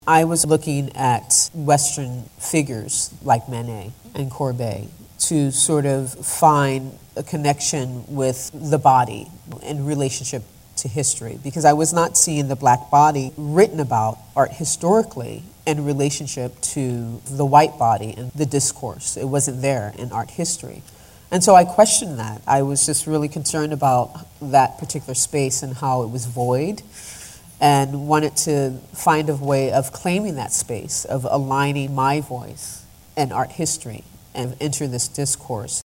I was looking at Western figures like Manet and Courbet to sort of find a connection with the body in relationship to history, because I was not seeing the black body written about art historically in relationship to the white body and the discourse. It wasn't there in art history. And so I questioned that. I was just really concerned about that particular space and how it was void, and wanted to find a way of claiming that space, of aligning my voice and art history and enter this discourse.